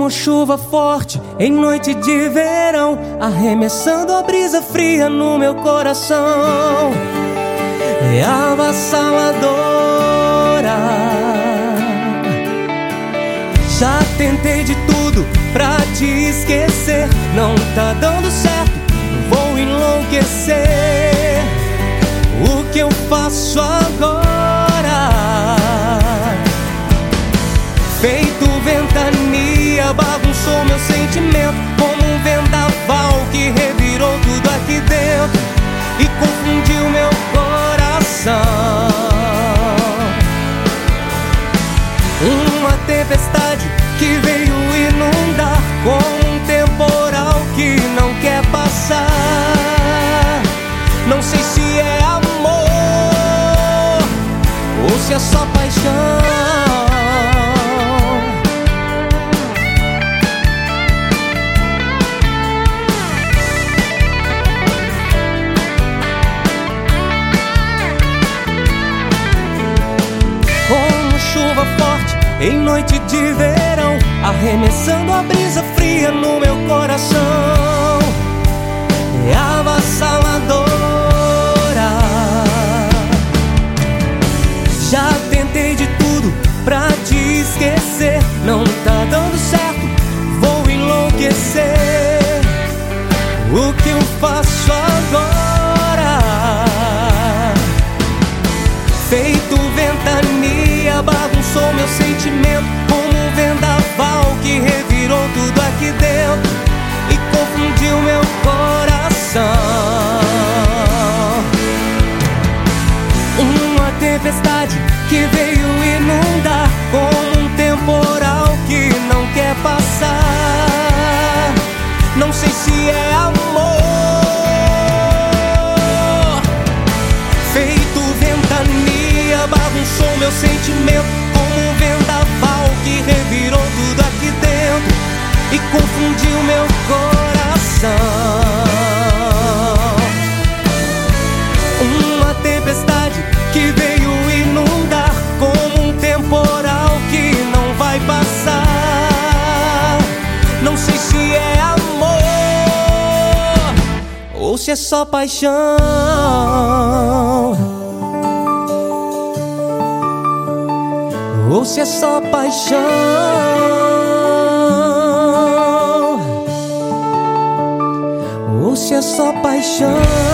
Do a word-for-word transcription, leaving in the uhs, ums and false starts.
Como chuva forte em noite de verão, arremessando a brisa fria no meu coração. É avassaladora. Já tentei de tudo pra te esquecer, não tá dando certo, vou enlouquecer. O que eu faço agora? Feito ventania, bagunçou meu sentimento, como um vendaval que revirou tudo aqui dentro e confundiu meu coração. Uma tempestade que veio inundar, como um temporal que não quer passar. Não sei se é amor ou se é só paixão. Chuva forte em noite de verão, arremessando a brisa fria no meu coração. É avassaladora. Já tentei de tudo pra te esquecer, não tá dando certo, vou enlouquecer. O que eu faço agora? Feito ventania, bagunçou meu sentimento, como um vendaval que revirou tudo aqui dentro e confundiu meu coração. Uma tempestade que veio inundar, como um temporal que não quer passar. Não sei se é amor. Feito ventania, bagunçou meu sentimento, como um vendaval que revirou tudo aqui dentro e confundiu meu coração. Uma tempestade que veio inundar, como um temporal que não vai passar. Não sei se é amor ou se é só paixão. Ou se é só paixão. Ou se é só paixão.